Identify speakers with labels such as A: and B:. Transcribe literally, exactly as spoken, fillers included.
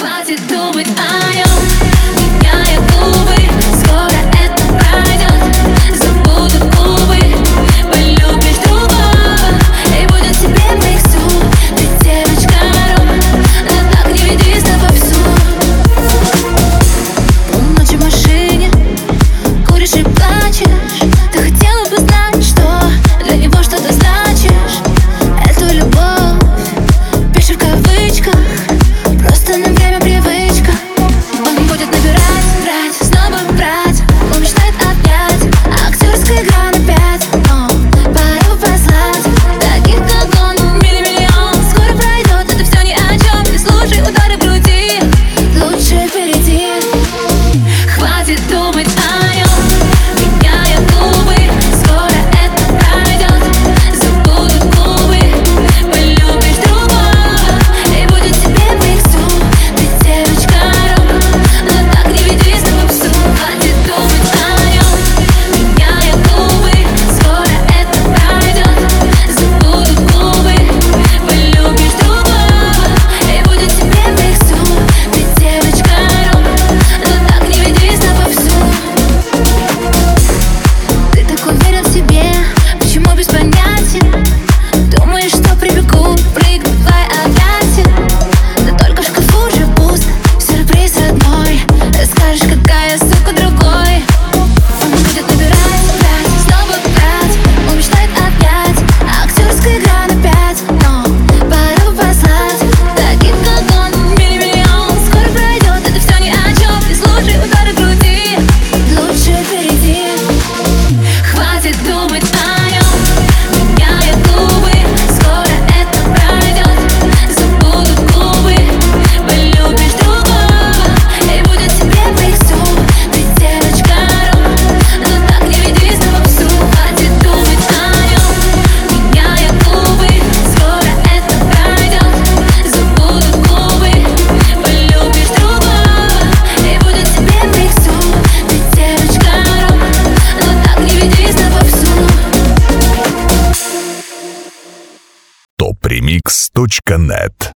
A: Хватит думать о нем, меняя губы. Скоро это пройдет, забудут губы. Полюбишь другого, и будет тебе в лесу. Ты девочка рок, но так не веди с тобой всю. Полночи в машине, куришь и плачешь. Ты хотела бы знать, что для него что-то значишь. Эту любовь пиши в кавычках, просто на время привычка. Он будет набирать, брать, снова брать. Он мечтает обнять, актерская игра на пять. О, пора бы послать таких, как он, милли-миллион. Скоро пройдет, это все ни о чем. Не слушай удары в груди, лучше впереди. Хватит думать о нем, меняя губы. Скоро это пройдет, забудут губы. Полюбишь другого, и будет тебе в лесу. Ты девочка рок, но так не веди с тобой псу. Хватит думать о нем, меняя губы. Скоро это пройдет, забудут губы. Полюбишь другого, и будет тебе в лесу. Ты девочка рок, но так не веди с тобой псу. Ты так уверен в себе, почему без понятия? Думаешь, что прибегу, прыгну в твои объятия. Да только в шкафу уже пусто, сюрприз родной. Скажешь, какая сука другой. Он будет набирать, брать, снова брать. Он мечтает обнять, актерская игра на пять. Но пора бы послать таких, как он, милли-миллион. Скоро пройдет, это все ни о чем. Не слушай удары в груди, лучше впереди. Хватит думать о нем, меняя губы. Скоро это пройдет, забудут губы. Полюбишь другого, и будет тебе в лесу. Ты девочка рок, но так не веди с тобой псу. Хватит думать о нем, меняя губы. Скоро это пройдет, забудут губы. Полюбишь другого, и будет тебе в лесу. Ты девочка рок, но так не веди с тобой псу.
B: топ ремикс точка нет